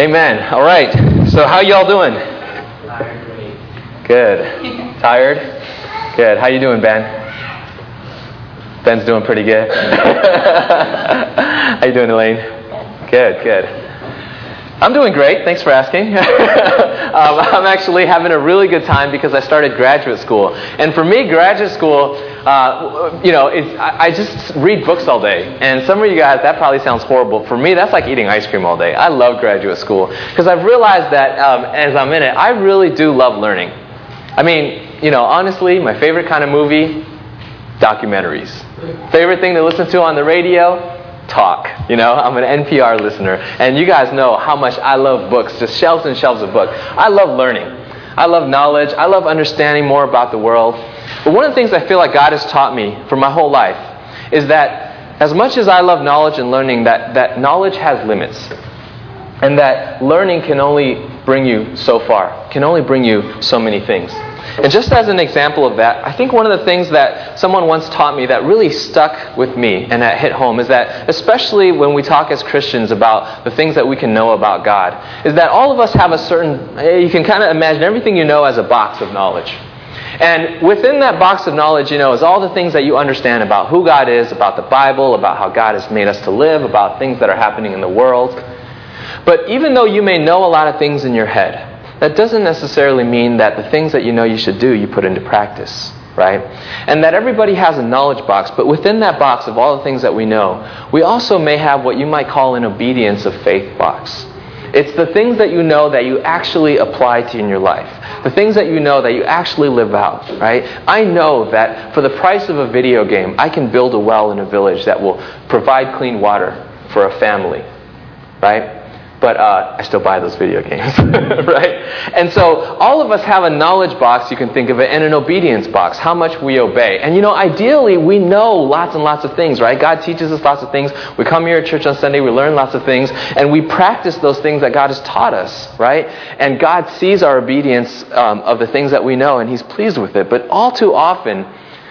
Amen. All right. So how y'all doing? Good. Tired? Good. How you doing, Ben? Ben's doing pretty good. How you doing, Elaine? Good. I'm doing great. Thanks for asking. I'm actually having a really good time because I started graduate school. And for me, graduate school, I just read books all day. And some of you guys, that probably sounds horrible. For me, that's like eating ice cream all day. I love graduate school because I've realized that as I'm in it, I really do love learning. I mean, honestly, my favorite kind of movie, documentaries. Favorite thing to listen to on the radio, talk. I'm an NPR listener. And you guys know how much I love books, just shelves and shelves of books. I love learning. I love knowledge. I love understanding more about the world. But one of the things I feel like God has taught me for my whole life is that as much as I love knowledge and learning, that knowledge has limits. And that learning can only bring you so far, can only bring you so many things. And just as an example of that, I think one of the things that someone once taught me that really stuck with me and that hit home is that, especially when we talk as Christians about the things that we can know about God, is that all of us have a certain, you can kind of imagine everything you know as a box of knowledge. And within that box of knowledge, is all the things that you understand about who God is, about the Bible, about how God has made us to live, about things that are happening in the world. But even though you may know a lot of things in your head, that doesn't necessarily mean that the things that you know you should do, you put into practice, right? And that everybody has a knowledge box, but within that box of all the things that we know, we also may have what you might call an obedience of faith box. It's the things that you know that you actually apply to in your life. The things that you know that you actually live out, right? I know that for the price of a video game, I can build a well in a village that will provide clean water for a family, right? But I still buy those video games, right? And so all of us have a knowledge box, you can think of it, and an obedience box, how much we obey. And ideally, we know lots and lots of things, right? God teaches us lots of things. We come here at church on Sunday, we learn lots of things, and we practice those things that God has taught us, right? And God sees our obedience of the things that we know, and He's pleased with it. But all too often,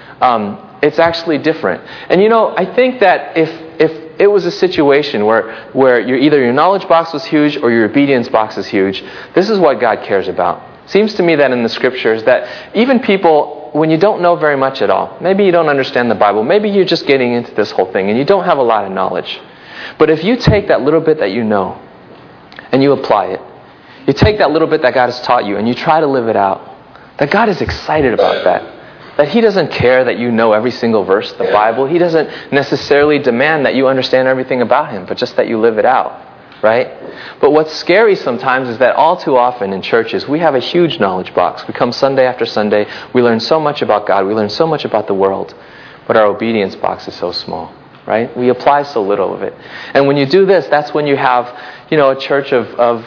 it's actually different. And I think that if it was a situation where your knowledge box was huge or your obedience box is huge, this is what God cares about. Seems to me that in the Scriptures that even people, when you don't know very much at all, maybe you don't understand the Bible, maybe you're just getting into this whole thing and you don't have a lot of knowledge. But if you take that little bit that you know and you apply it, you take that little bit that God has taught you and you try to live it out, that God is excited about that. That He doesn't care that you know every single verse of the Bible. He doesn't necessarily demand that you understand everything about Him, but just that you live it out, right? But what's scary sometimes is that all too often in churches, we have a huge knowledge box. We come Sunday after Sunday. We learn so much about God. We learn so much about the world. But our obedience box is so small, right? We apply so little of it. And when you do this, that's when you have, a church of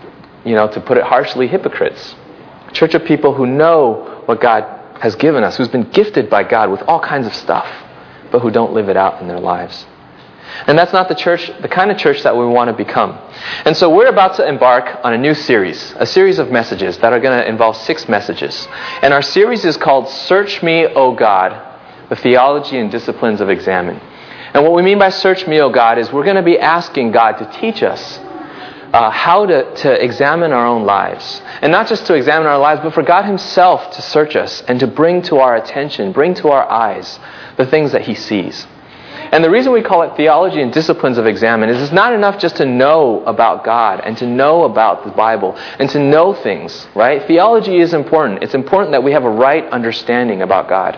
to put it harshly, hypocrites. A church of people who know what God has given us, who's been gifted by God with all kinds of stuff, but who don't live it out in their lives. And that's not the kind of church that we want to become. And so we're about to embark on a series of messages that are going to involve 6 messages. And our series is called Search Me, O God, the Theology and Disciplines of Examine. And what we mean by Search Me, O God, is we're going to be asking God to teach us how to examine our own lives. And not just to examine our lives, but for God Himself to search us and to bring to our attention, bring to our eyes the things that He sees. And the reason we call it Theology and Disciplines of Examine is it's not enough just to know about God and to know about the Bible and to know things, right? Theology is important. It's important that we have a right understanding about God.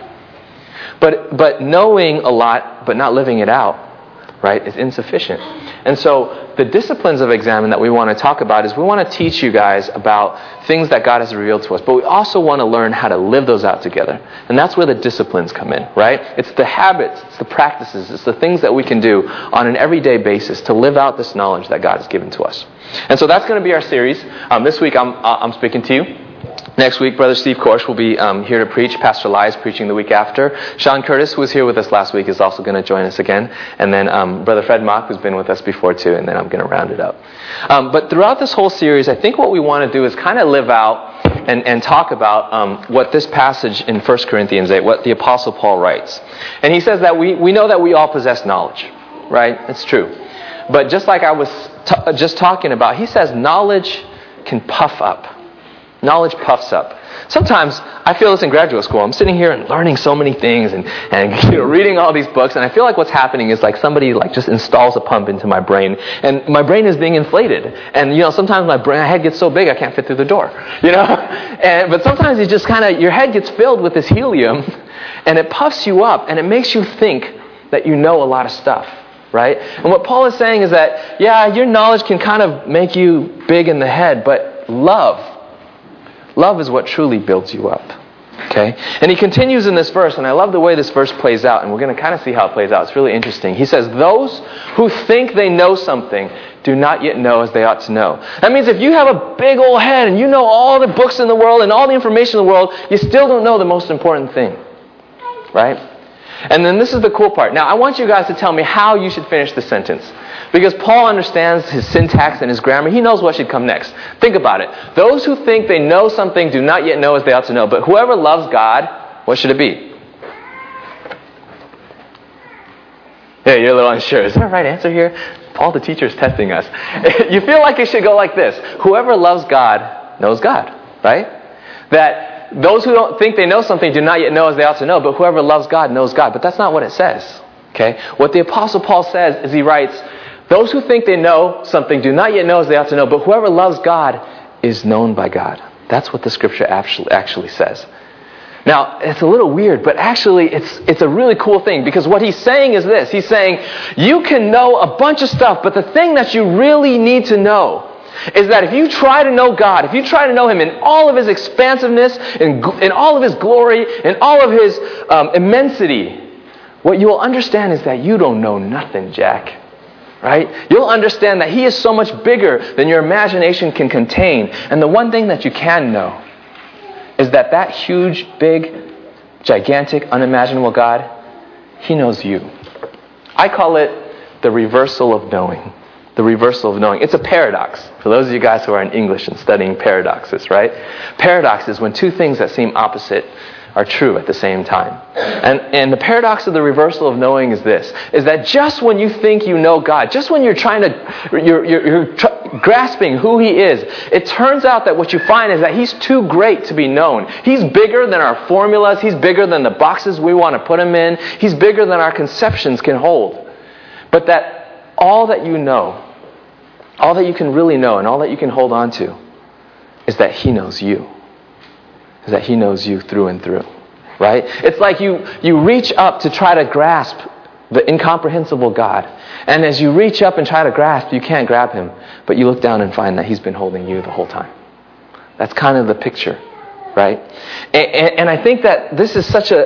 But knowing a lot but not living it out, right, is insufficient. And so the disciplines of examine that we want to talk about is we want to teach you guys about things that God has revealed to us, but we also want to learn how to live those out together. And that's where the disciplines come in, right? It's the habits, it's the practices, it's the things that we can do on an everyday basis to live out this knowledge that God has given to us. And so that's going to be our series. This week I'm speaking to you. Next week, Brother Steve Korsh will be here to preach. Pastor Lai is preaching the week after. Sean Curtis, who was here with us last week, is also going to join us again. And then Brother Fred Mock, who's been with us before too, and then I'm going to round it up. But throughout this whole series, I think what we want to do is kind of live out and talk about what this passage in 1 Corinthians 8, what the Apostle Paul writes. And he says that we know that we all possess knowledge, right? It's true. But just like I was just talking about. He says knowledge can puff up. Knowledge puffs up. Sometimes I feel this in graduate school. I'm sitting here and learning so many things and reading all these books, and I feel like what's happening is like somebody like just installs a pump into my brain, and my brain is being inflated. And sometimes my head gets so big I can't fit through the door. But sometimes it just your head gets filled with this helium, and it puffs you up, and it makes you think that you know a lot of stuff. Right? And what Paul is saying is that, your knowledge can kind of make you big in the head, but love is what truly builds you up. Okay? And he continues in this verse, and I love the way this verse plays out, and we're going to kind of see how it plays out. It's really interesting. He says, those who think they know something do not yet know as they ought to know. That means if you have a big old head and you know all the books in the world and all the information in the world, you still don't know the most important thing. Right? And then this is the cool part. Now, I want you guys to tell me how you should finish the sentence. Because Paul understands his syntax and his grammar. He knows what should come next. Think about it. Those who think they know something do not yet know as they ought to know. But whoever loves God, what should it be? Yeah, you're a little unsure. Is there a right answer here? Paul, the teacher, is testing us. You feel like it should go like this. Whoever loves God knows God. Right? That those who don't think they know something do not yet know as they ought to know, but whoever loves God knows God. But that's not what it says. Okay? What the Apostle Paul says is he writes, those who think they know something do not yet know as they ought to know, but whoever loves God is known by God. That's what the Scripture actually says. Now, it's a little weird, but actually it's a really cool thing, because what he's saying is this. He's saying, you can know a bunch of stuff, but the thing that you really need to know is that if you try to know God, if you try to know Him in all of His expansiveness, in all of His glory, in all of His immensity, what you will understand is that you don't know nothing, Jack. Right? You'll understand that He is so much bigger than your imagination can contain. And the one thing that you can know is that huge, big, gigantic, unimaginable God, He knows you. I call it the reversal of knowing. The reversal of knowing. It's a paradox. For those of you guys who are in English and studying paradoxes, right? Paradox is when two things that seem opposite are true at the same time. And the paradox of the reversal of knowing is this, is that just when you think you know God, just when you're grasping who He is, it turns out that what you find is that He's too great to be known. He's bigger than our formulas. He's bigger than the boxes we want to put Him in. He's bigger than our conceptions can hold. But that all that you know, all that you can really know and all that you can hold on to is that He knows you. Is that He knows you through and through. Right? It's like you reach up to try to grasp the incomprehensible God. And as you reach up and try to grasp, you can't grab Him. But you look down and find that He's been holding you the whole time. That's kind of the picture. Right? And I think that this is such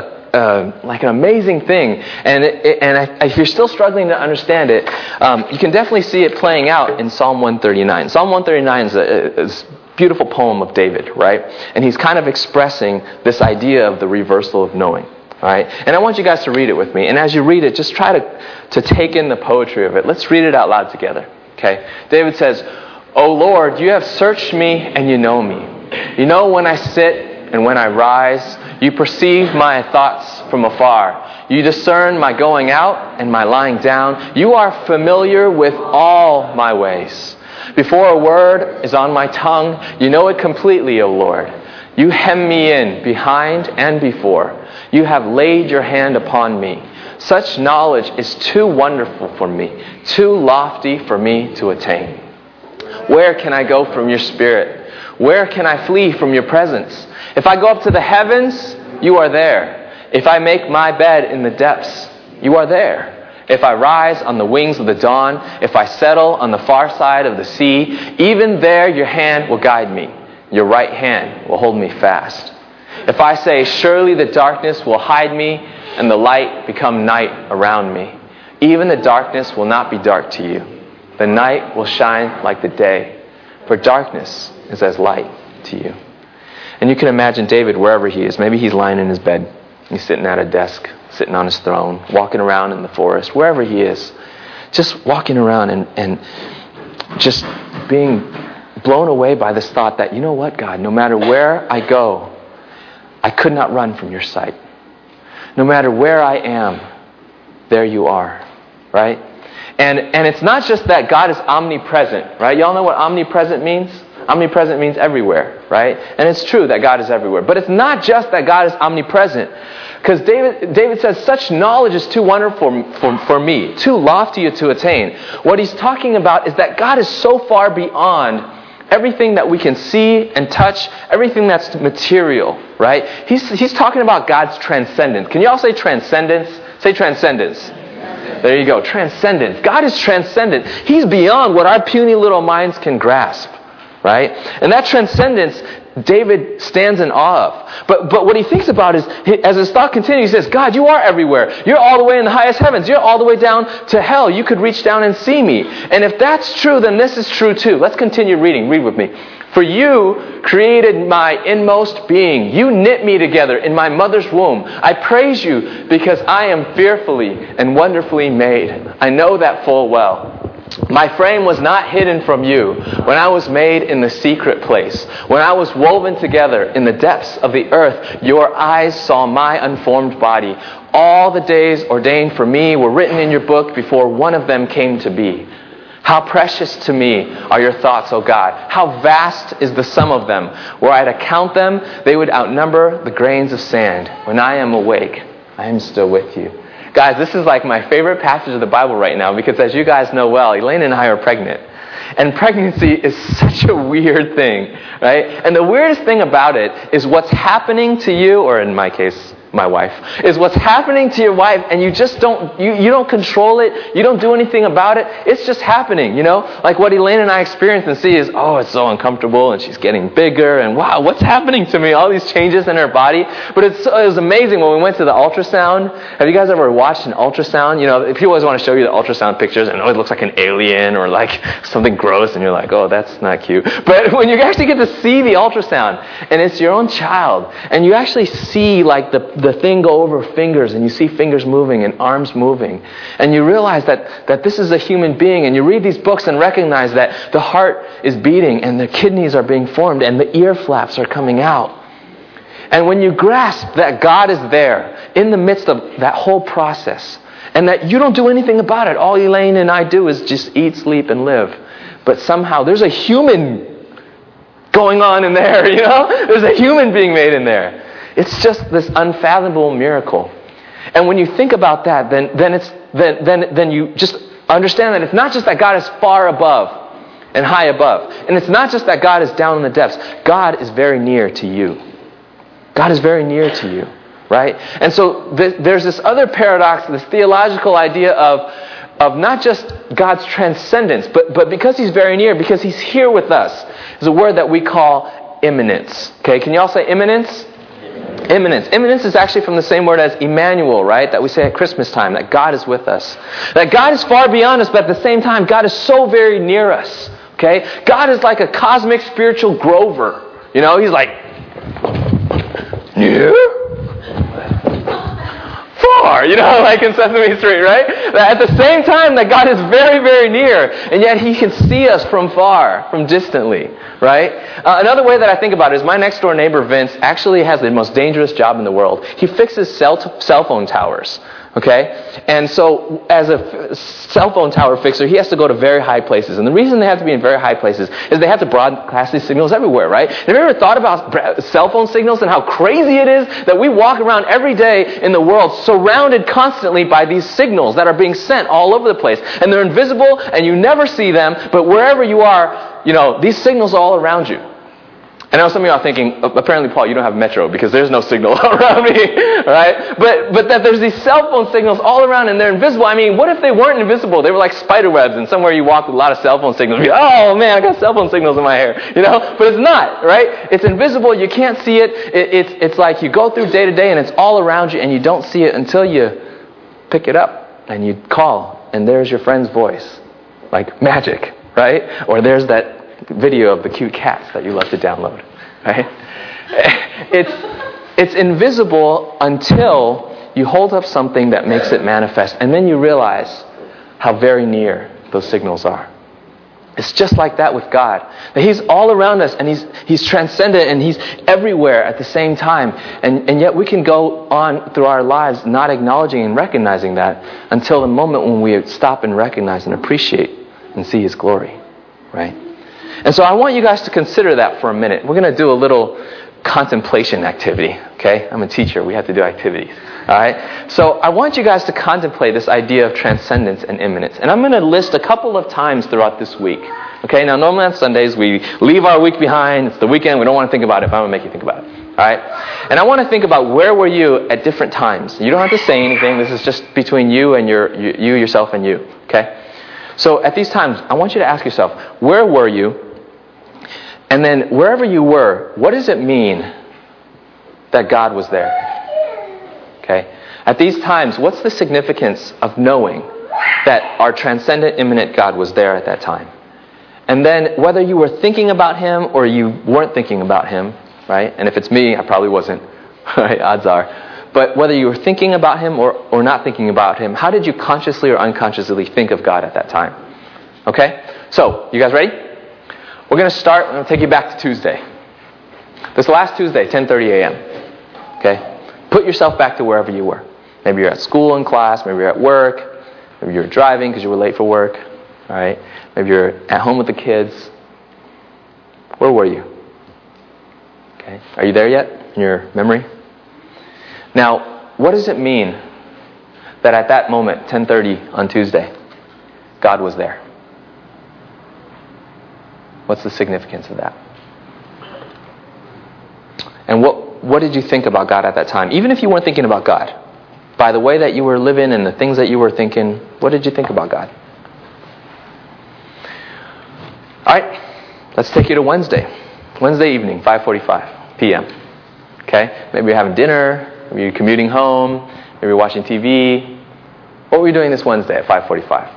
like an amazing thing, and if you're still struggling to understand it, you can definitely see it playing out in Psalm 139. Psalm 139 is a beautiful poem of David, right? And he's kind of expressing this idea of the reversal of knowing, right? And I want you guys to read it with me. And as you read it, just try to take in the poetry of it. Let's read it out loud together, okay? David says, "O Lord, you have searched me and you know me. You know when I sit and when I rise. You perceive my thoughts from afar. You discern my going out and my lying down. You are familiar with all my ways. Before a word is on my tongue, you know it completely, O Lord. You hem me in behind and before. You have laid your hand upon me. Such knowledge is too wonderful for me, too lofty for me to attain. Where can I go from your spirit? Where can I flee from your presence? If I go up to the heavens, you are there. If I make my bed in the depths, you are there. If I rise on the wings of the dawn, if I settle on the far side of the sea, even there your hand will guide me. Your right hand will hold me fast. If I say, surely the darkness will hide me and the light become night around me, even the darkness will not be dark to you. The night will shine like the day, for darkness is as light to you." And you can imagine David wherever he is. Maybe he's lying in his bed. He's sitting at a desk, sitting on his throne, walking around in the forest, wherever he is. Just walking around and just being blown away by this thought that, you know what, God, no matter where I go, I could not run from your sight. No matter where I am, there you are, right? And it's not just that God is omnipresent, right? Y'all know what omnipresent means? Omnipresent means everywhere, right? And it's true that God is everywhere. But it's not just that God is omnipresent. Because David says, such knowledge is too wonderful for me, too lofty to attain. What he's talking about is that God is so far beyond everything that we can see and touch, everything that's material, right? He's talking about God's transcendence. Can you all say transcendence? Say transcendence. There you go. Transcendence. God is transcendent. He's beyond what our puny little minds can grasp, right? And that transcendence, David stands in awe of. But what he thinks about is, as his thought continues, he says, God, you are everywhere. You're all the way in the highest heavens. You're all the way down to hell. You could reach down and see me. And if that's true, then this is true too. Let's continue reading. Read with me. For you created my inmost being. You knit me together in my mother's womb. I praise you because I am fearfully and wonderfully made. I know that full well. My frame was not hidden from you when I was made in the secret place. When I was woven together in the depths of the earth, your eyes saw my unformed body. All the days ordained for me were written in your book before one of them came to be. How precious to me are your thoughts, O God. How vast is the sum of them. Were I to count them, they would outnumber the grains of sand. When I am awake, I am still with you. Guys, this is like my favorite passage of the Bible right now because as you guys know well, Elaine and I are pregnant. And pregnancy is such a weird thing, right? And the weirdest thing about it is what's happening to you, or in my case, my wife, is what's happening to your wife and you just don't, you don't control it, you don't do anything about it, it's just happening, you know? Like what Elaine and I experience and see is, oh, it's so uncomfortable and she's getting bigger and wow, what's happening to me? All these changes in her body. But it was amazing when we went to the ultrasound. Have you guys ever watched an ultrasound? You know, people always want to show you the ultrasound pictures and it looks like an alien or like something gross and you're like, oh, that's not cute. But when you actually get to see the ultrasound and it's your own child and you actually see like the thing go over fingers and you see fingers moving and arms moving and you realize that this is a human being and you read these books and recognize that the heart is beating and the kidneys are being formed and the ear flaps are coming out. And when you grasp that God is there in the midst of that whole process and that you don't do anything about it, all Elaine and I do is just eat, sleep, and live. But somehow there's a human going on in there, you know? There's a human being made in there. It's just this unfathomable miracle. And when you think about that, then you just understand that it's not just that God is far above and high above. And it's not just that God is down in the depths. God is very near to you. God is very near to you, right? And so there's this other paradox, this theological idea of not just God's transcendence, but because He's very near, because He's here with us, is a word that we call immanence. Okay, can you all say immanence? Immanence. Immanence is actually from the same word as Emmanuel, right? That we say at Christmas time, that God is with us. That God is far beyond us, but at the same time, God is so very near us. Okay? God is like a cosmic spiritual Grover. You know, He's like, near? Far, you know, like in Sesame Street, right? That at the same time that God is very, very near, and yet He can see us from far, from distantly, right? Another way that I think about it is my next door neighbor, Vince, actually has the most dangerous job in the world. He fixes cell phone towers. Okay? And so, as a cell phone tower fixer, he has to go to very high places. And the reason they have to be in very high places is they have to broadcast these signals everywhere, right? Have you ever thought about cell phone signals and how crazy it is that we walk around every day in the world surrounded constantly by these signals that are being sent all over the place. And they're invisible and you never see them, but wherever you are, you know, these signals are all around you. I know some of you are thinking, apparently, Paul, you don't have Metro because there's no signal around me, right? But that there's these cell phone signals all around and they're invisible. I mean, what if they weren't invisible? They were like spider webs and somewhere you walk with a lot of cell phone signals. You're like, oh man, I got cell phone signals in my hair, you know? But it's not, right? It's invisible. You can't see it. It's like you go through day to day and it's all around you and you don't see it until you pick it up and you call and there's your friend's voice. Like magic, right? Or there's that video of the cute cats that you love to download, right? It's invisible until you hold up something that makes it manifest, and then you realize how very near those signals are. It's just like that with God. That He's all around us, and He's transcendent, and He's everywhere at the same time. And yet we can go on through our lives not acknowledging and recognizing that until the moment when we stop and recognize and appreciate and see His glory. Right? And so I want you guys to consider that for a minute. We're going to do a little contemplation activity. Okay? I'm a teacher. We have to do activities. All right? So I want you guys to contemplate this idea of transcendence and immanence. And I'm going to list a couple of times throughout this week. Okay? Now, normally on Sundays, we leave our week behind. It's the weekend. We don't want to think about it, but I'm going to make you think about it. All right? And I want to think about where were you at different times. You don't have to say anything. This is just between you and yourself and you. Okay? So at these times, I want you to ask yourself, where were you? And then wherever you were, what does it mean that God was there? Okay? At these times, what's the significance of knowing that our transcendent, immanent God was there at that time? And then whether you were thinking about Him or you weren't thinking about Him, right? And if it's me, I probably wasn't, right? Odds are. But whether you were thinking about Him or not thinking about Him, how did you consciously or unconsciously think of God at that time? Okay? So, you guys ready? We're going to start. I'm going to take you back to Tuesday. This last Tuesday, 10:30 a.m. Okay? Put yourself back to wherever you were. Maybe you're at school in class. Maybe you're at work. Maybe you're driving because you were late for work. All right? Maybe you're at home with the kids. Where were you? Okay? Are you there yet in your memory? Now, what does it mean that at that moment, 10:30 on Tuesday, God was there? What's the significance of that? And what did you think about God at that time? Even if you weren't thinking about God, by the way that you were living and the things that you were thinking, what did you think about God? All right, let's take you to Wednesday. Wednesday evening, 5:45 p.m. Okay? Maybe you're having dinner. Maybe you're commuting home. Maybe you're watching TV. What were you doing this Wednesday at 5:45?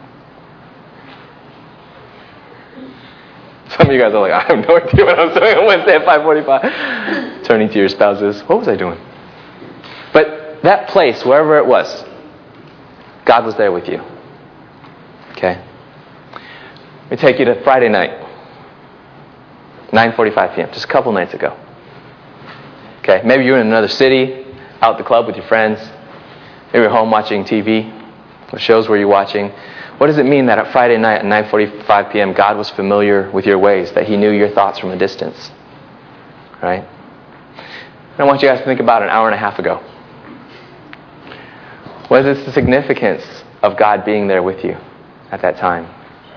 Some of you guys are like, I have no idea what I was doing on Wednesday at 5:45. Turning to your spouses, what was I doing? But that place, wherever it was, God was there with you. Okay? Let me take you to Friday night, 9:45 p.m., just a couple nights ago. Okay? Maybe you're in another city, out at the club with your friends. Maybe you're home watching TV. What shows were you watching? What does it mean that at Friday night at 9:45 p.m. God was familiar with your ways, that He knew your thoughts from a distance? Right? And I want you guys to think about an hour and a half ago. What is the significance of God being there with you at that time?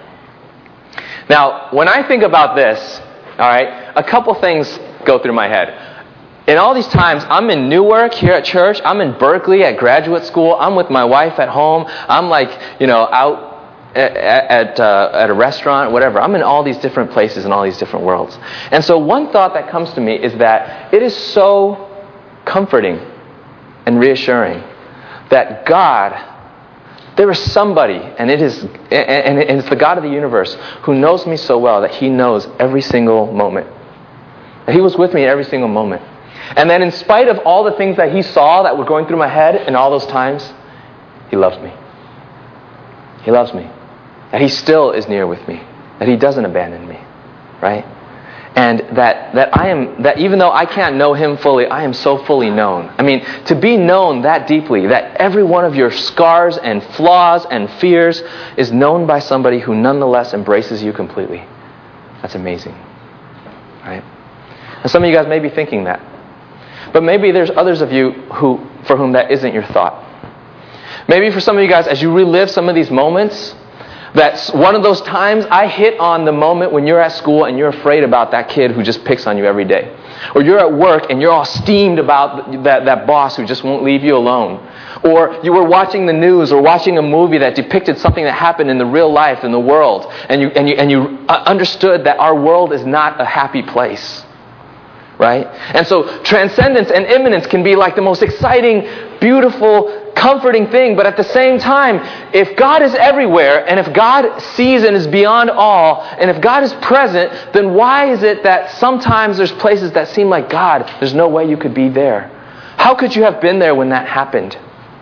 Now, when I think about this, all right, a couple things go through my head. In all these times, I'm in Newark here at church. I'm in Berkeley at graduate school. I'm with my wife at home. I'm out at a restaurant, whatever. I'm in all these different places in all these different worlds. And so one thought that comes to me is that it is so comforting and reassuring that God, there is somebody, and it's the God of the universe who knows me so well that He knows every single moment. That He was with me every single moment. And then in spite of all the things that He saw that were going through my head in all those times, He loves me. He loves me. That He still is near with me. That He doesn't abandon me. Right? And that even though I can't know Him fully, I am so fully known. I mean, to be known that deeply, that every one of your scars and flaws and fears is known by somebody who nonetheless embraces you completely. That's amazing. Right? And some of you guys may be thinking that. But maybe there's others of you for whom that isn't your thought. Maybe for some of you guys, as you relive some of these moments, that's one of those times I hit on the moment when you're at school and you're afraid about that kid who just picks on you every day. Or you're at work and you're all steamed about that boss who just won't leave you alone. Or you were watching the news or watching a movie that depicted something that happened in the real life, in the world. And you understood that our world is not a happy place. Right? And so transcendence and immanence can be like the most exciting, beautiful, comforting thing. But at the same time, if God is everywhere, and if God sees and is beyond all, and if God is present, then why is it that sometimes there's places that seem like, God, there's no way you could be there? How could you have been there when that happened?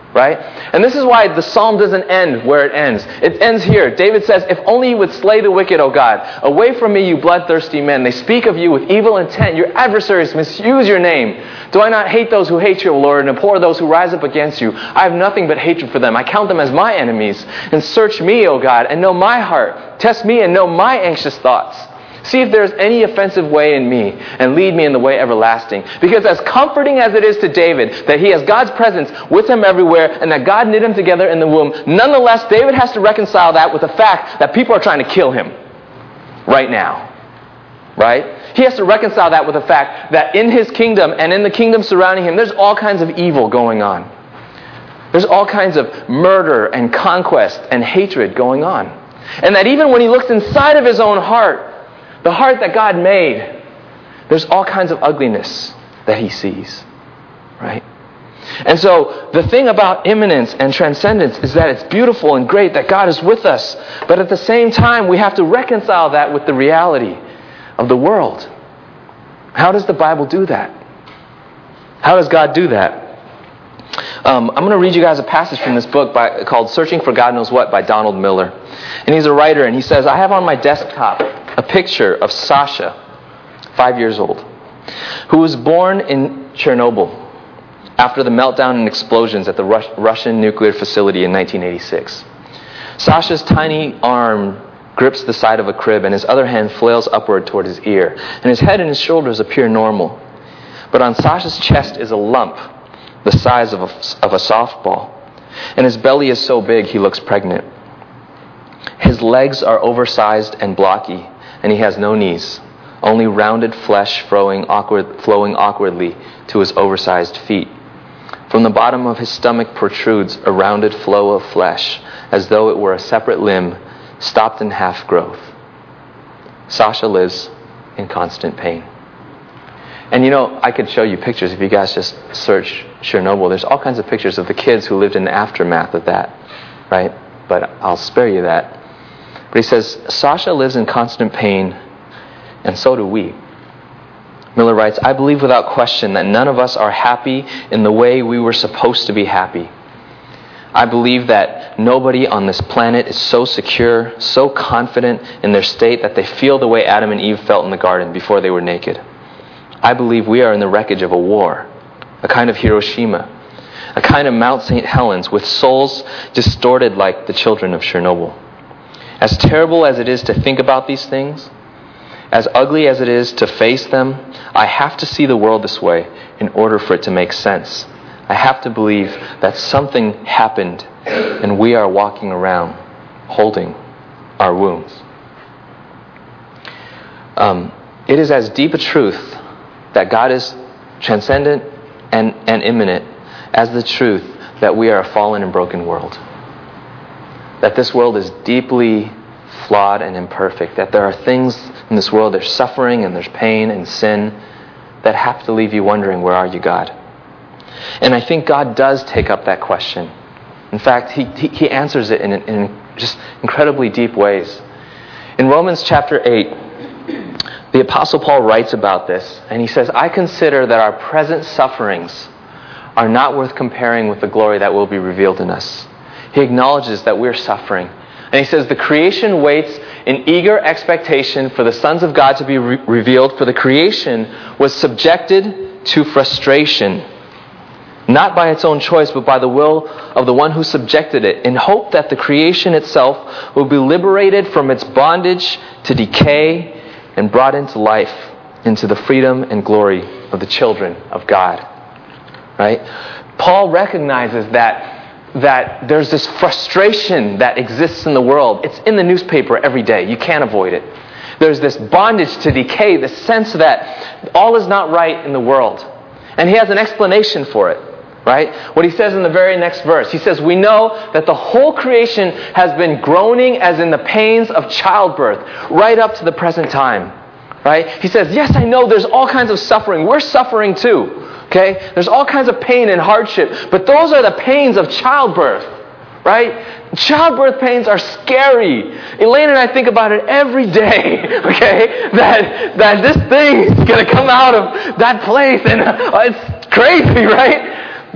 Right? And this is why the psalm doesn't end where it ends. It ends here. David says, if only you would slay the wicked, O God. Away from me, you bloodthirsty men. They speak of you with evil intent. Your adversaries misuse your name. Do I not hate those who hate you, O Lord, and abhor those who rise up against you? I have nothing but hatred for them. I count them as my enemies. And search me, O God, and know my heart. Test me and know my anxious thoughts. See if there's any offensive way in me, and lead me in the way everlasting. Because as comforting as it is to David that he has God's presence with him everywhere, and that God knit him together in the womb, nonetheless, David has to reconcile that with the fact that people are trying to kill him right now. Right? He has to reconcile that with the fact that in his kingdom and in the kingdom surrounding him, there's all kinds of evil going on. There's all kinds of murder and conquest and hatred going on. And that even when he looks inside of his own heart, the heart that God made, there's all kinds of ugliness that he sees, right? And so the thing about immanence and transcendence is that it's beautiful and great that God is with us. But at the same time, we have to reconcile that with the reality of the world. How does the Bible do that? How does God do that? I'm going to read you guys a passage from this book called Searching for God Knows What by Donald Miller. And he's a writer, and he says, I have on my desktop a picture of Sasha, 5 years old, who was born in Chernobyl after the meltdown and explosions at the Russian nuclear facility in 1986. Sasha's tiny arm grips the side of a crib, and his other hand flails upward toward his ear, and his head and his shoulders appear normal. But on Sasha's chest is a lump the size of a softball, and his belly is so big he looks pregnant. His legs are oversized and blocky, and he has no knees, only rounded flesh flowing awkwardly to his oversized feet. From the bottom of his stomach protrudes a rounded flow of flesh, as though it were a separate limb stopped in half growth. Sasha lives in constant pain. And you know, I could show you pictures if you guys just search Chernobyl. There's all kinds of pictures of the kids who lived in the aftermath of that, right? But I'll spare you that. But he says, Sasha lives in constant pain, and so do we. Miller writes, I believe without question that none of us are happy in the way we were supposed to be happy. I believe that nobody on this planet is so secure, so confident in their state that they feel the way Adam and Eve felt in the garden before they were naked. I believe we are in the wreckage of a war, a kind of Hiroshima, a kind of Mount St. Helens with souls distorted like the children of Chernobyl. As terrible as it is to think about these things, as ugly as it is to face them, I have to see the world this way in order for it to make sense. I have to believe that something happened and we are walking around holding our wounds. It is as deep a truth that God is transcendent and immanent as the truth that we are a fallen and broken world. That this world is deeply flawed and imperfect. That there are things in this world, there's suffering and there's pain and sin that have to leave you wondering, where are you, God? And I think God does take up that question. In fact, He answers it in just incredibly deep ways. In Romans chapter 8, the Apostle Paul writes about this, and he says, I consider that our present sufferings are not worth comparing with the glory that will be revealed in us. He acknowledges that we're suffering. And he says, the creation waits in eager expectation for the sons of God to be revealed, for the creation was subjected to frustration, not by its own choice, but by the will of the one who subjected it, in hope that the creation itself will be liberated from its bondage to decay and brought into life, into the freedom and glory of the children of God. Right? Paul recognizes that there's this frustration that exists in the world. It's in the newspaper every day. You can't avoid it. There's this bondage to decay, this sense that all is not right in the world. And he has an explanation for it, right? What he says in the very next verse. He says, we know that the whole creation has been groaning as in the pains of childbirth right up to the present time, right? He says, yes, I know there's all kinds of suffering. We're suffering too. Okay? There's all kinds of pain and hardship, but those are the pains of childbirth, right? Childbirth pains are scary. Elaine and I think about it every day, okay? That this thing is going to come out of that place, and it's crazy, right? But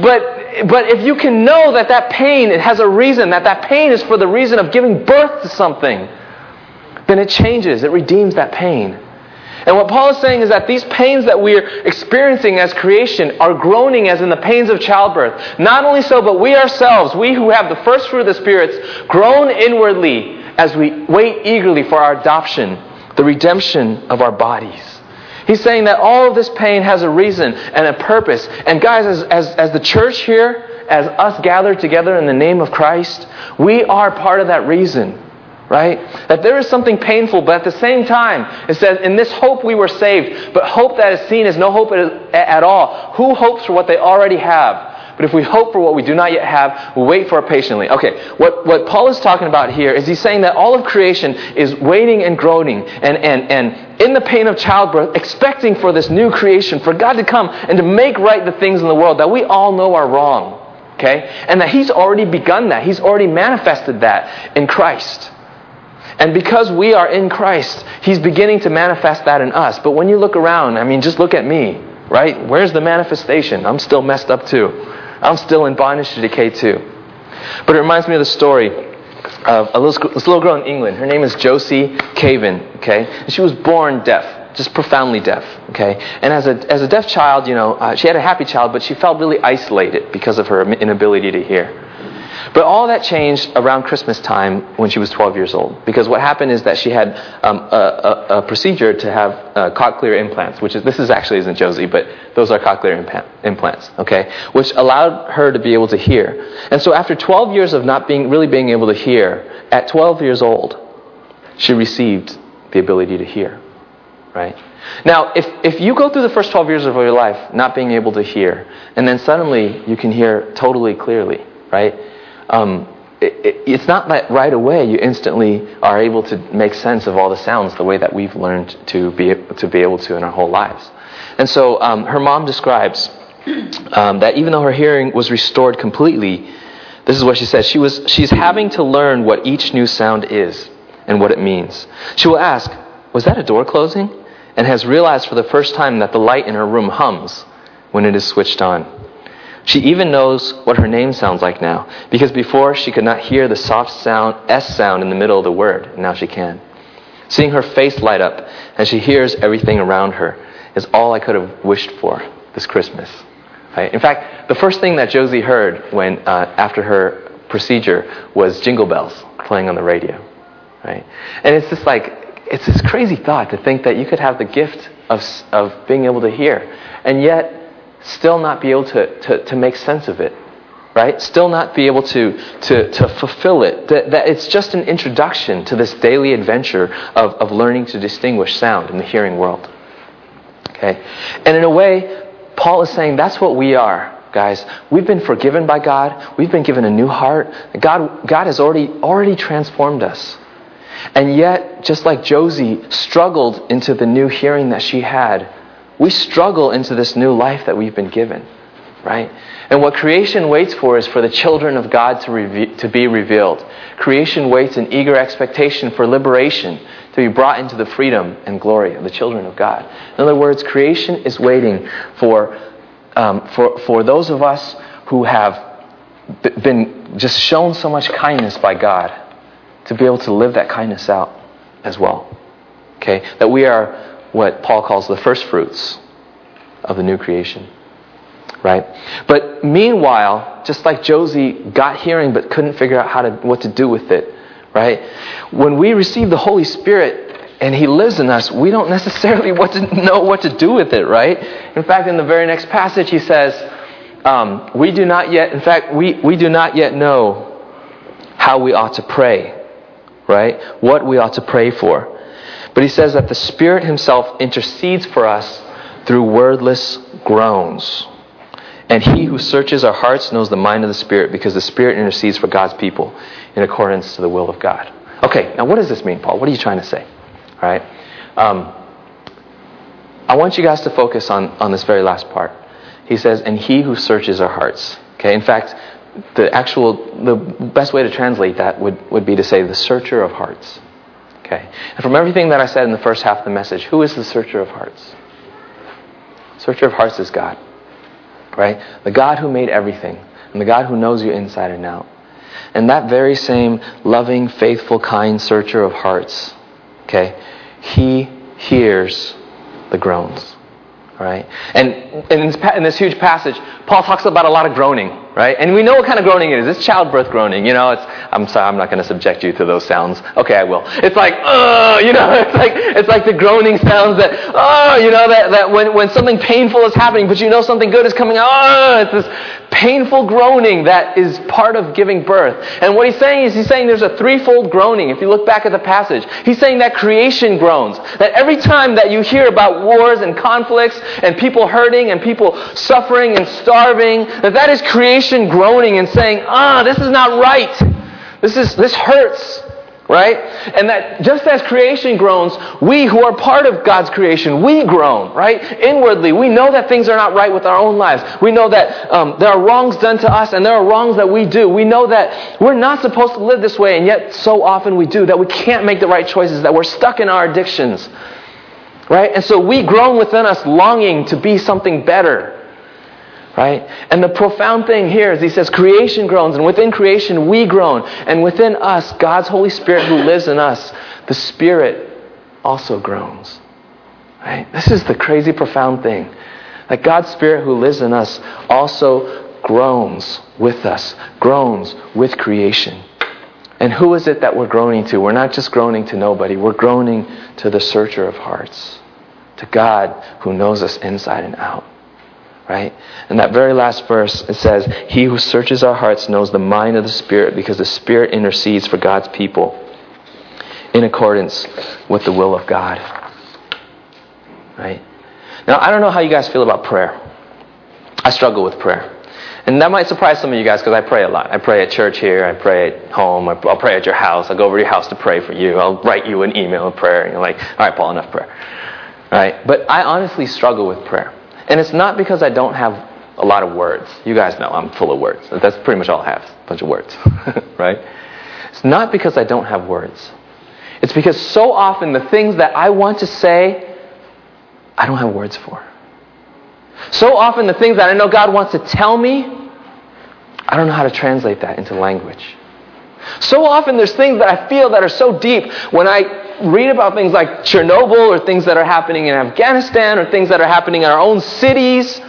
But if you can know that pain, it has a reason, that pain is for the reason of giving birth to something, then it changes, it redeems that pain. And what Paul is saying is that these pains that we're experiencing as creation are groaning as in the pains of childbirth. Not only so, but we ourselves, we who have the first fruit of the spirits, groan inwardly as we wait eagerly for our adoption, the redemption of our bodies. He's saying that all of this pain has a reason and a purpose. And guys, as the church here, as us gathered together in the name of Christ, we are part of that reason. Right? That there is something painful, but at the same time, it says, in this hope we were saved. But hope that is seen is no hope at all. Who hopes for what they already have? But if we hope for what we do not yet have, we wait for it patiently. Okay, what Paul is talking about here is he's saying that all of creation is waiting and groaning and in the pain of childbirth, expecting for this new creation, for God to come and to make right the things in the world that we all know are wrong. Okay? And that He's already begun that. He's already manifested that in Christ. And because we are in Christ, He's beginning to manifest that in us. But when you look around, I mean, just look at me, right? Where's the manifestation? I'm still messed up too. I'm still in bondage to decay too. But it reminds me of the story of this little girl in England. Her name is Josie Caven, okay? And she was born deaf, just profoundly deaf, okay? And as a deaf child, she had a happy child, but she felt really isolated because of her inability to hear. But all that changed around Christmas time when she was 12 years old. Because what happened is that she had a procedure to have cochlear implants, this isn't Josie, but those are cochlear implants, okay? Which allowed her to be able to hear. And so after 12 years of not really being able to hear, at 12 years old, she received the ability to hear, right? Now, if you go through the first 12 years of your life not being able to hear, and then suddenly you can hear totally clearly, right? It's not that right away you instantly are able to make sense of all the sounds the way that we've learned to be able to in our whole lives. And so her mom describes that even though her hearing was restored completely, this is what she says, she's having to learn what each new sound is and what it means. She will ask, was that a door closing? And has realized for the first time that the light in her room hums when it is switched on. She even knows what her name sounds like now, because before she could not hear the soft sound, S sound in the middle of the word, and now she can. Seeing her face light up as she hears everything around her is all I could have wished for this Christmas. Right? In fact, the first thing that Josie heard when after her procedure was Jingle Bells playing on the radio. Right? And it's just it's this crazy thought to think that you could have the gift of being able to hear, and yet still not be able to make sense of it, right? Still not be able to fulfill it. That it's just an introduction to this daily adventure of learning to distinguish sound in the hearing world. Okay? And in a way, Paul is saying that's what we are, guys. We've been forgiven by God. We've been given a new heart. God has already transformed us. And yet, just like Josie struggled into the new hearing that she had, we struggle into this new life that we've been given, right? And what creation waits for is for the children of God to be revealed. Creation waits in eager expectation for liberation, to be brought into the freedom and glory of the children of God. In other words, creation is waiting for those of us who have been just shown so much kindness by God to be able to live that kindness out as well. Okay? That we are what Paul calls the first fruits of the new creation, right? But meanwhile, just like Josie got hearing but couldn't figure out what to do with it, right? When we receive the Holy Spirit and He lives in us, we don't necessarily know what to do with it, right? In fact, in the very next passage, he says, we do not yet know how we ought to pray, right? What we ought to pray for. But he says that the Spirit Himself intercedes for us through wordless groans. And He who searches our hearts knows the mind of the Spirit, because the Spirit intercedes for God's people in accordance to the will of God. Okay, now what does this mean, Paul? What are you trying to say? All right. I want you guys to focus on this very last part. He says, and He who searches our hearts. Okay, in fact, the best way to translate that would be to say the searcher of hearts. Okay. And from everything that I said in the first half of the message, who is the searcher of hearts? Searcher of hearts is God. Right? The God who made everything. and the God who knows you inside and out. And that very same loving, faithful, kind searcher of hearts, okay, he hears the groans. Right? And in this huge passage, Paul talks about a lot of groaning, right? And we know what kind of groaning it is. It's childbirth groaning. You know, I'm sorry, I'm not going to subject you to those sounds. Okay, I will. It's like, you know, it's like the groaning sounds that, you know, that when something painful is happening, but you know something good is coming out. It's this painful groaning that is part of giving birth. And what he's saying there's a threefold groaning. If you look back at the passage, he's saying that creation groans. That every time that you hear about wars and conflicts and people hurting and people suffering and starving, that is creation groaning and saying, this is not right. This hurts. Right? And that just as creation groans, we who are part of God's creation, we groan, right? Inwardly, we know that things are not right with our own lives. We know that there are wrongs done to us and there are wrongs that we do. We know that we're not supposed to live this way, and yet so often we do, that we can't make the right choices, that we're stuck in our addictions. Right? And so we groan within us longing to be something better. Right? And the profound thing here is he says creation groans, and within creation we groan. And within us, God's Holy Spirit who lives in us, the Spirit also groans. Right? This is the crazy profound thing. That God's Spirit who lives in us also groans with us, groans with creation. And who is it that we're groaning to? We're not just groaning to nobody. We're groaning to the searcher of hearts, to God who knows us inside and out. Right? And that very last verse, it says, he who searches our hearts knows the mind of the Spirit, because the Spirit intercedes for God's people in accordance with the will of God. Right? Now, I don't know how you guys feel about prayer. I struggle with prayer. And that might surprise some of you guys, because I pray a lot. I pray at church here. I pray at home. I'll pray at your house. I'll go over to your house to pray for you. I'll write you an email of prayer. And you're like, all right, Paul, enough prayer. Right? But I honestly struggle with prayer. And it's not because I don't have a lot of words. You guys know I'm full of words. That's pretty much all I have, a bunch of words. Right? It's not because I don't have words. It's because so often the things that I want to say, I don't have words for. So often the things that I know God wants to tell me, I don't know how to translate that into language. So often there's things that I feel that are so deep when I read about things like Chernobyl, or things that are happening in Afghanistan, or things that are happening in our own cities.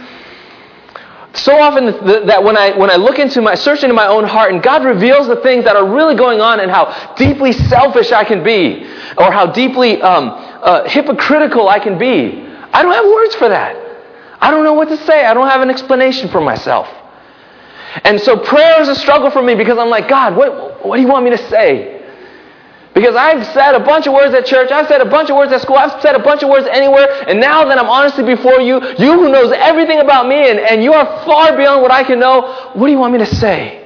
So often that when I look into search into my own heart, and God reveals the things that are really going on, and how deeply selfish I can be, or how deeply hypocritical I can be, I don't have words for that. I don't know what to say. I don't have an explanation for myself. And so prayer is a struggle for me, because I'm like, God, what do you want me to say? Because I've said a bunch of words at church, I've said a bunch of words at school, I've said a bunch of words anywhere, and now that I'm honestly before you, you who knows everything about me, and you are far beyond what I can know, what do you want me to say?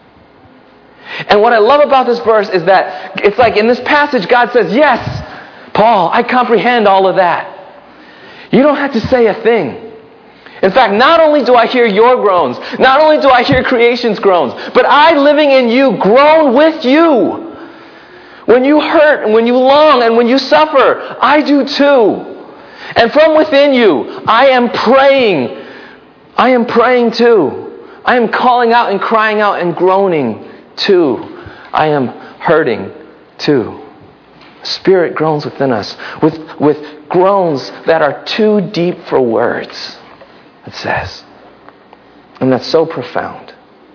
And what I love about this verse is that it's like in this passage, God says, yes, Paul, I comprehend all of that. You don't have to say a thing. In fact, not only do I hear your groans, not only do I hear creation's groans, but I, living in you, groan with you. When you hurt, and when you long, and when you suffer, I do too. And from within you, I am praying. I am praying too. I am calling out and crying out and groaning too. I am hurting too. Spirit groans within us with groans that are too deep for words, it says. And that's so profound.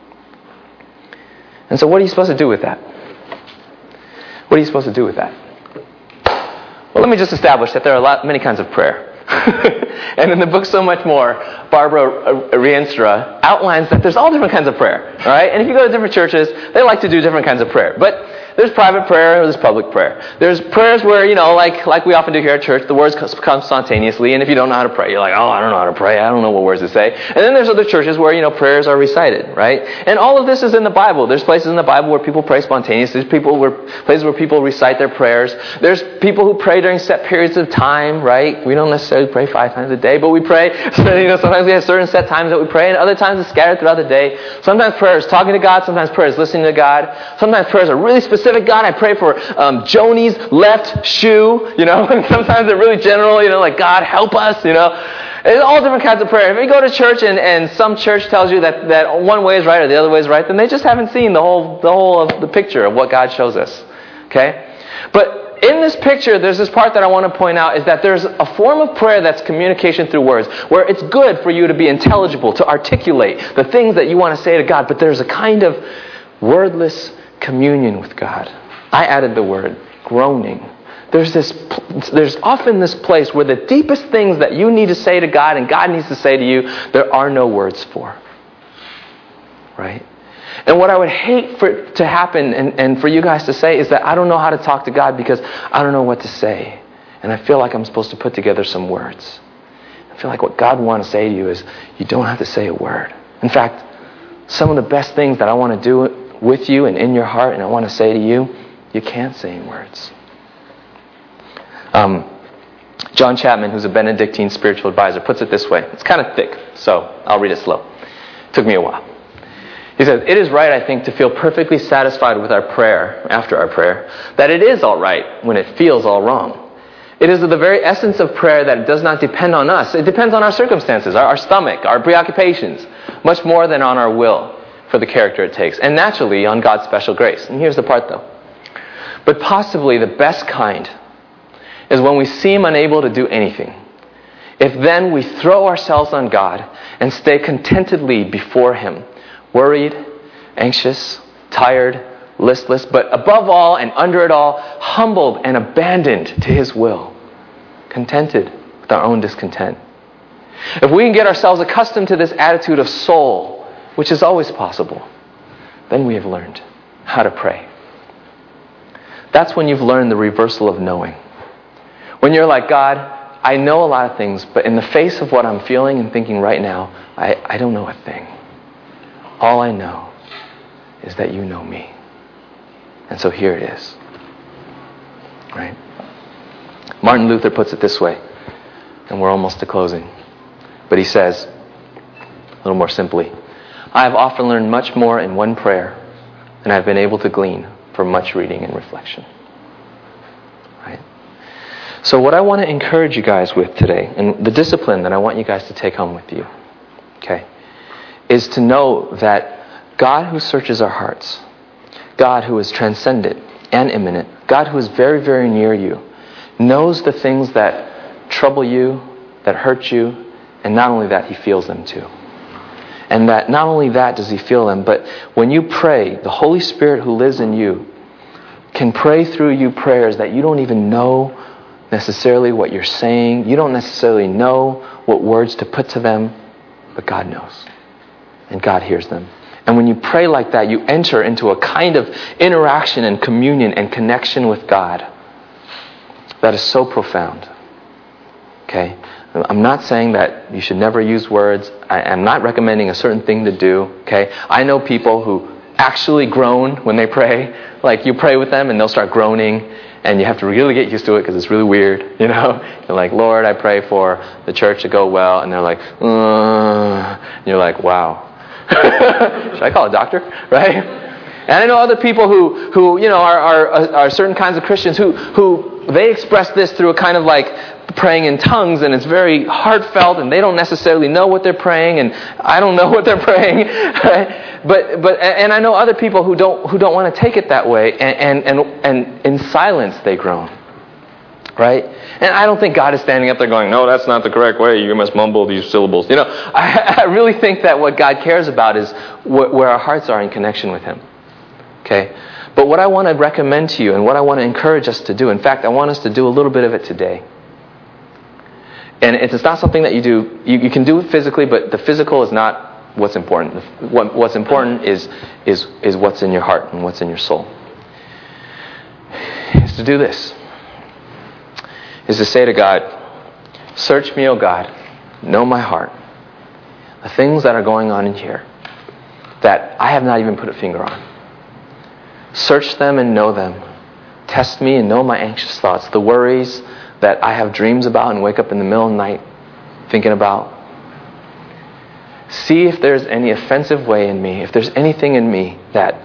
And so what are you supposed to do with that? What are you supposed to do with that? Well, let me just establish that there are many kinds of prayer. And in the book So Much More, Barbara Rienstra outlines that there's all different kinds of prayer. All right? And if you go to different churches, they like to do different kinds of prayer. But there's private prayer, there's public prayer. There's prayers where, like we often do here at church, the words come spontaneously, and if you don't know how to pray, you're like, oh, I don't know how to pray, I don't know what words to say. And then there's other churches where, prayers are recited, right? And all of this is in the Bible. There's places in the Bible where people pray spontaneously. There's places where people recite their prayers. There's people who pray during set periods of time, right? We don't necessarily pray 5 times a day, but we pray. Sometimes we have certain set times that we pray, and other times it's scattered throughout the day. Sometimes prayer is talking to God. Sometimes prayer is listening to God. Sometimes prayers are really specific. God, I pray for Joni's left shoe, and sometimes they're really general, like, God, help us, There's all different kinds of prayer. If you go to church and some church tells you that one way is right or the other way is right, then they just haven't seen the whole of the picture of what God shows us. Okay? But in this picture, there's this part that I want to point out, is that there's a form of prayer that's communication through words, where it's good for you to be intelligible, to articulate the things that you want to say to God, but there's a kind of wordless communion with God. I added the word groaning. There's often this place where the deepest things that you need to say to God and God needs to say to you, there are no words for. Right? And what I would hate for it to happen and for you guys to say is that I don't know how to talk to God because I don't know what to say. And I feel like I'm supposed to put together some words. I feel like what God wants to say to you is you don't have to say a word. In fact, some of the best things that I want to do with you and in your heart and I want to say to you, you can't say in words. John Chapman, who's a Benedictine spiritual advisor, puts it this way. It's kind of thick, so I'll read it slow. It took me a while. He says, "It is right, I think, to feel perfectly satisfied with our prayer, after our prayer, that it is all right when it feels all wrong. It is of the very essence of prayer that it does not depend on us. It depends on our circumstances, our stomach, our preoccupations, much more than on our will for the character it takes, and naturally on God's special grace." And here's the part, though. "But possibly the best kind is when we seem unable to do anything. If then we throw ourselves on God and stay contentedly before Him, worried, anxious, tired, listless, but above all and under it all, humbled and abandoned to His will, contented with our own discontent. If we can get ourselves accustomed to this attitude of soul, which is always possible, then we have learned how to pray." That's when you've learned the reversal of knowing. When you're like, "God, I know a lot of things, but in the face of what I'm feeling and thinking right now, I don't know a thing. All I know is that you know me. And so here it is." Right? Martin Luther puts it this way, and we're almost to closing. But he says, a little more simply, "I have often learned much more in one prayer than I've been able to glean from much reading and reflection." Right? So what I want to encourage you guys with today, and the discipline that I want you guys to take home with you, okay, is to know that God who searches our hearts, God who is transcendent and immanent, God who is very, very near you, knows the things that trouble you, that hurt you, and not only that, He feels them too. And that not only that does He feel them, but when you pray, the Holy Spirit who lives in you can pray through you prayers that you don't even know necessarily what you're saying. You don't necessarily know what words to put to them, but God knows. And God hears them. And when you pray like that, you enter into a kind of interaction and communion and connection with God that is so profound. Okay? I'm not saying that you should never use words. I'm not recommending a certain thing to do. Okay? I know people who actually groan when they pray. Like you pray with them and they'll start groaning. And you have to really get used to it because it's really weird, you know. You're like, "Lord, I pray for the church to go well." And they're like, and you're like, wow. Should I call a doctor? Right? And I know other people who you know, are certain kinds of Christians who they express this through a kind of like praying in tongues, and it's very heartfelt, and they don't necessarily know what they're praying, and I don't know what they're praying. Right? But I know other people who don't want to take it that way, and in silence they groan. Right? And I don't think God is standing up there going, "No, that's not the correct way. You must mumble these syllables." You know, I really think that what God cares about is where our hearts are in connection with Him. Okay? But what I want to recommend to you and what I want to encourage us to do, in fact, I want us to do a little bit of it today. And it's not something that you do. You can do it physically, but the physical is not what's important. What's important is what's in your heart and what's in your soul. Is to do this. Is to say to God, "Search me, O God, know my heart. The things that are going on in here that I have not even put a finger on. Search them and know them. Test me and know my anxious thoughts, the worries that I have dreams about and wake up in the middle of the night thinking about. See if there's any offensive way in me, if there's anything in me that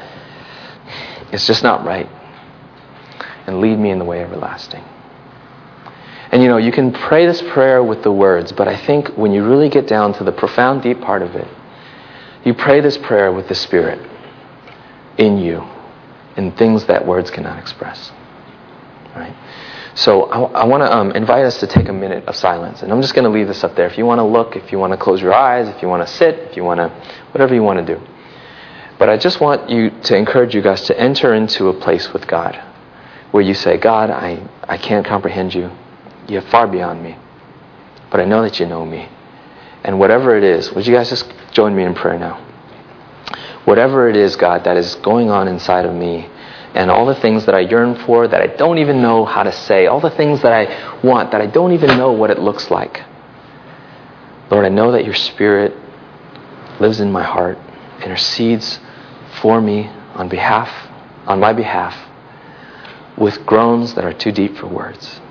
is just not right, and lead me in the way everlasting." And you can pray this prayer with the words, but I think when you really get down to the profound, deep part of it, you pray this prayer with the Spirit in you, in things that words cannot express. Right? So I want to invite us to take a minute of silence. And I'm just going to leave this up there. If you want to look, if you want to close your eyes, if you want to sit, if you want to, whatever you want to do. But I just want you to encourage you guys to enter into a place with God where you say, God, I can't comprehend you. You're far beyond me. But I know that you know me. And whatever it is, would you guys just join me in prayer now? Whatever it is, God, that is going on inside of me, and all the things that I yearn for that I don't even know how to say, all the things that I want that I don't even know what it looks like. Lord, I know that your Spirit lives in my heart, intercedes for me on my behalf, with groans that are too deep for words.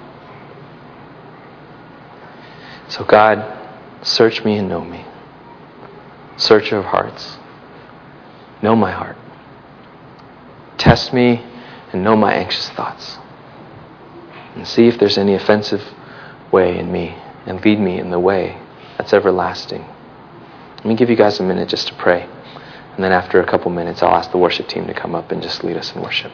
So God, search me and know me. Searcher of hearts, know my heart. Test me and know my anxious thoughts. And see if there's any offensive way in me, and lead me in the way that's everlasting. Let me give you guys a minute just to pray. And then after a couple minutes, I'll ask the worship team to come up and just lead us in worship.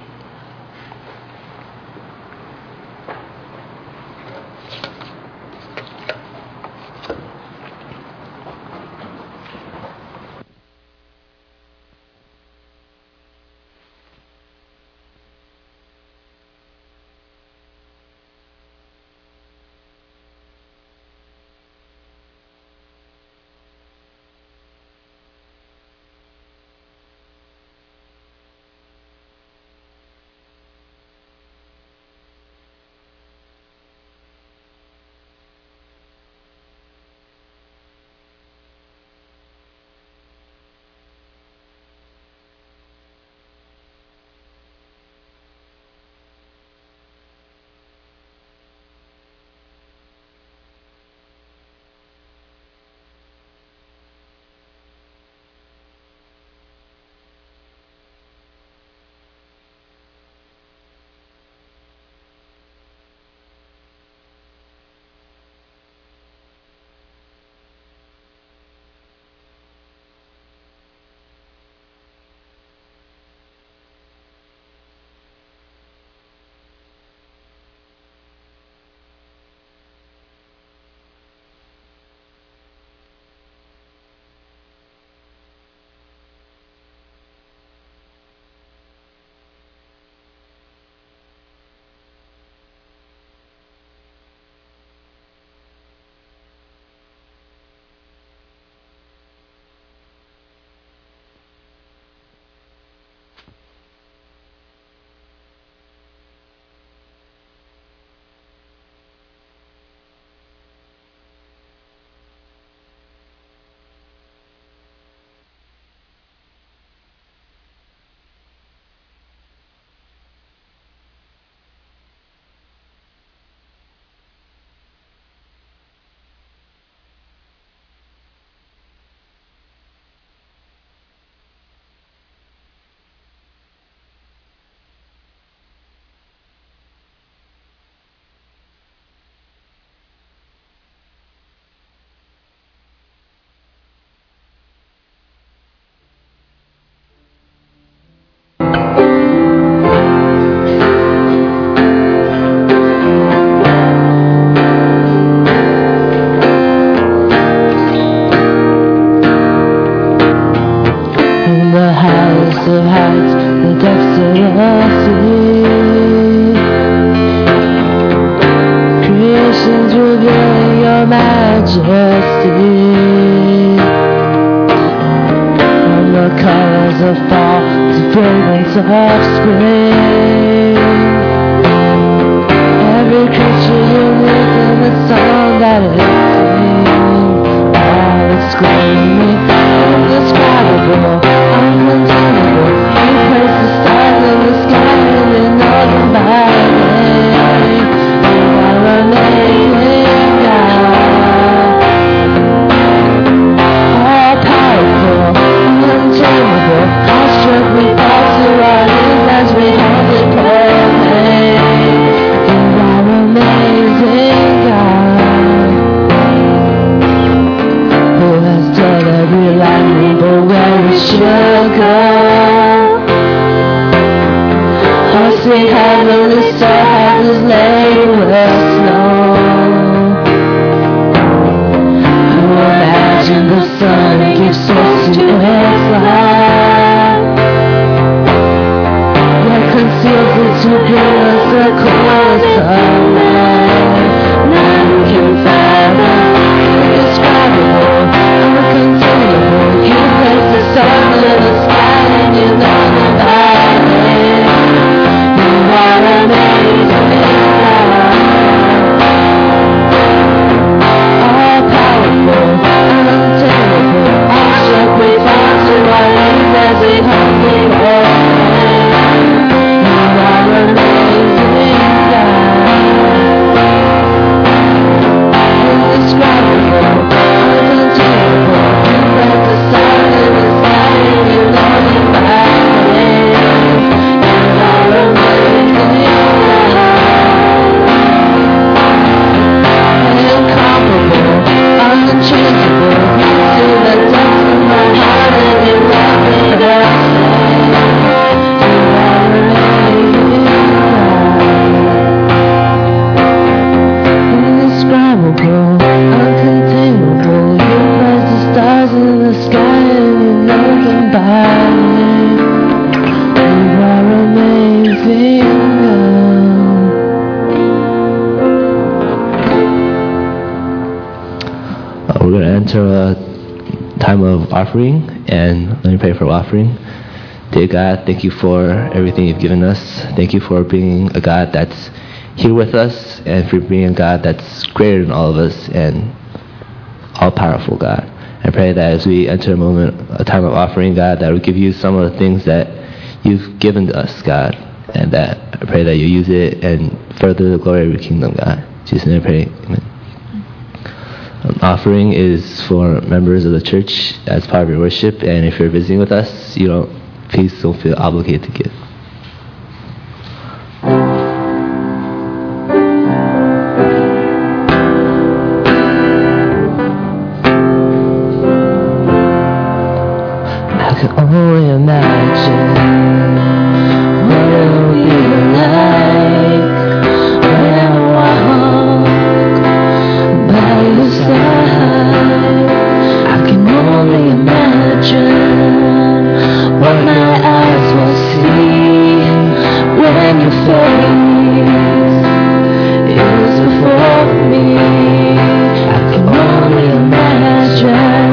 Amazing sweet heavenly star has his name with snow. Who imagined the sun gives source to its light? What conceals it to bring us the coolest of light? None can fathom, indescribable, uncontainable. You place the sun in the sky and you know them by name. You are amazing, all powerful, untamable, awestruck we fall to our knees as we humbly worship. You are amazing, indescribable, uncontainable. You place the sun in the sky and you know them by name. You are amazing, incomparable, unchangeable. You see the depths of my heart and you love me the same. You are amazing, indescribable, uncontainable. You place the stars in the sky and you know them by name. You are amazing, We're going to enter a time of offering, and let me pray for offering. Dear God, thank you for everything you've given us. Thank you for being a God that's here with us, and for being a God that's greater than all of us and all-powerful, God. I pray that as we enter a time of offering, God, that we give you some of the things that you've given to us, God, and that I pray that you use it and further the glory of your kingdom, God. In Jesus' name I pray, amen. Offering is for members of the church as part of your worship, and if you're visiting with us, please don't feel obligated to give. I can only imagine what it will be like when I walk by your side. I can only imagine what my eyes will see when your face is before me. I can only imagine.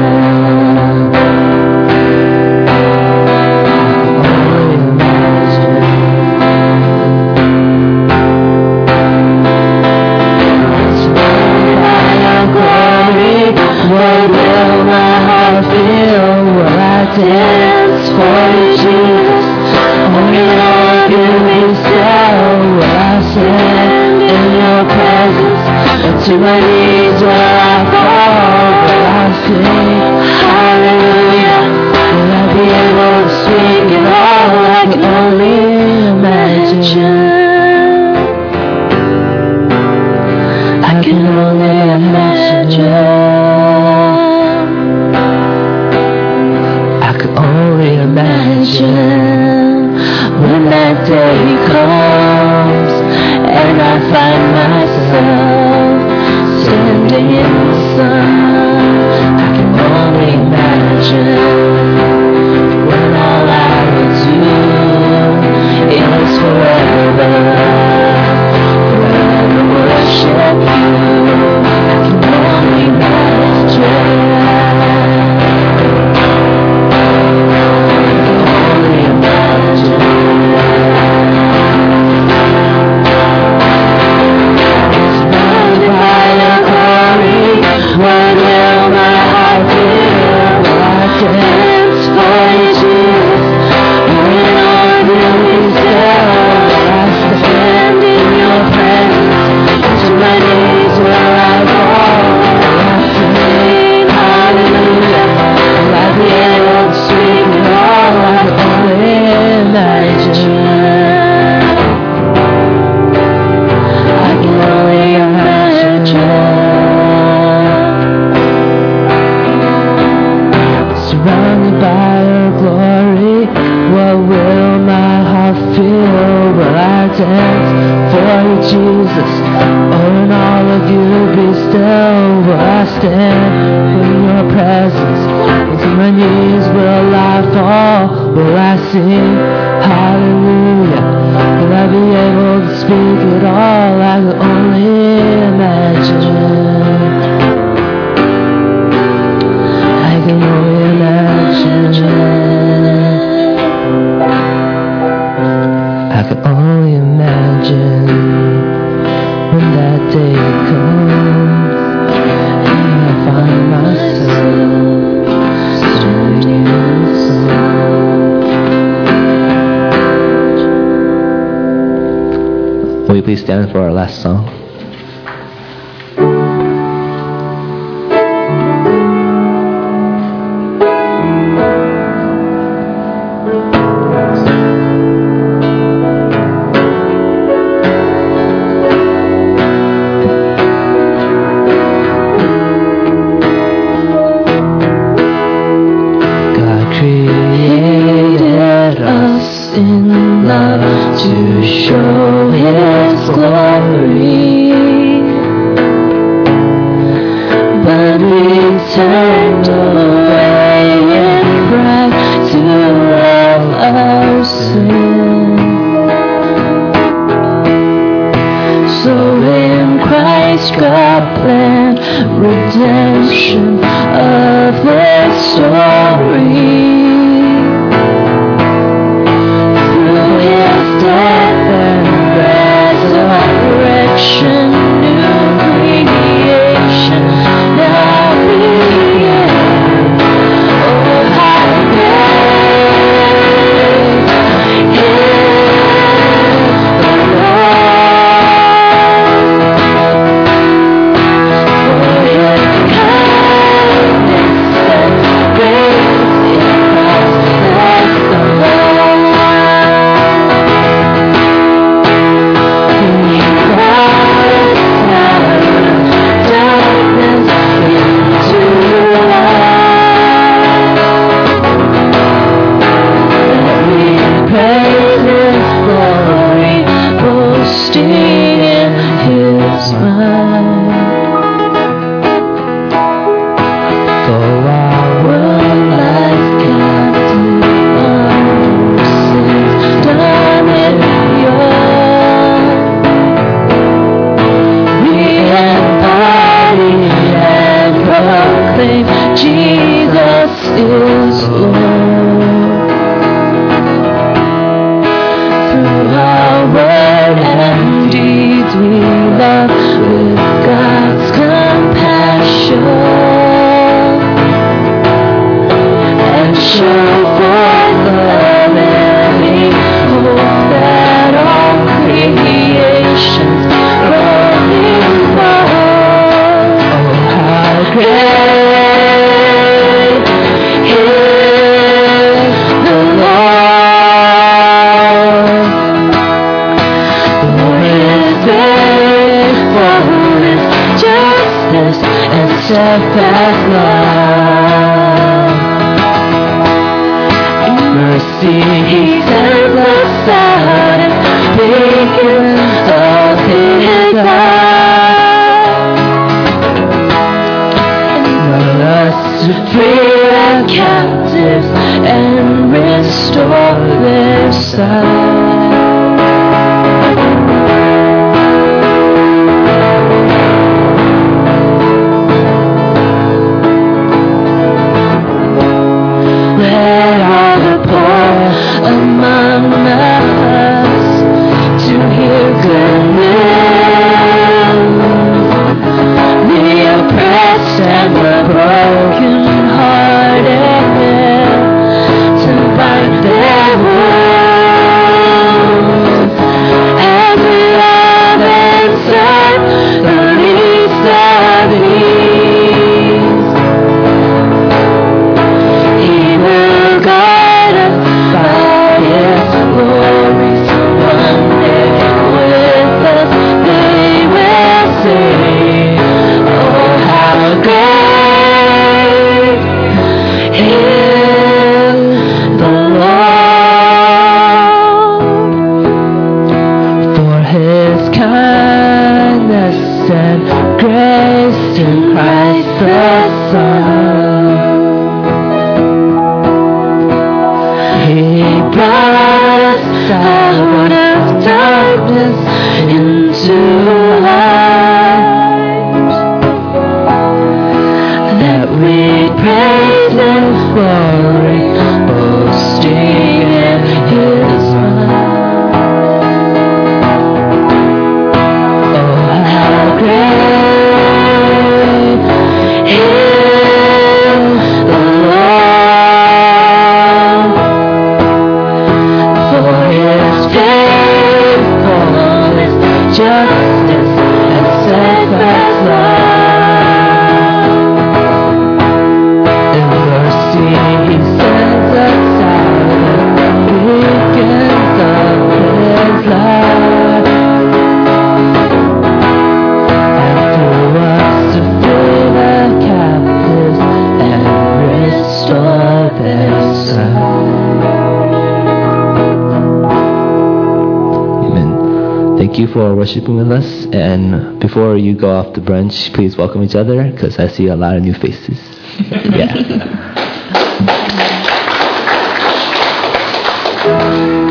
What will my heart feel? Will I dance for you, Jesus? Only Lord, give me still. Will I stand in your presence? And to my knees will I fall? Will I sing hallelujah? Will I be able to sing it all? I can only imagine. I can only imagine. Only imagine when that day comes and I find myself standing in the sun. I can only imagine when all I will do is forever worship you. I can only imagine. What will my heart feel? Will I dance? for you, Jesus. Oh, in all of you be still. Will I stand in your presence? To my knees will I fall? Will I sing hallelujah? Will I be able to speak at all? I can only imagine. I can only imagine. I can only imagine when that day comes and I find myself standing in the sun. Will you please stand for our last song? Thank you for worshiping with us. And before you go off to brunch, please welcome each other, because I see a lot of new faces. Yeah.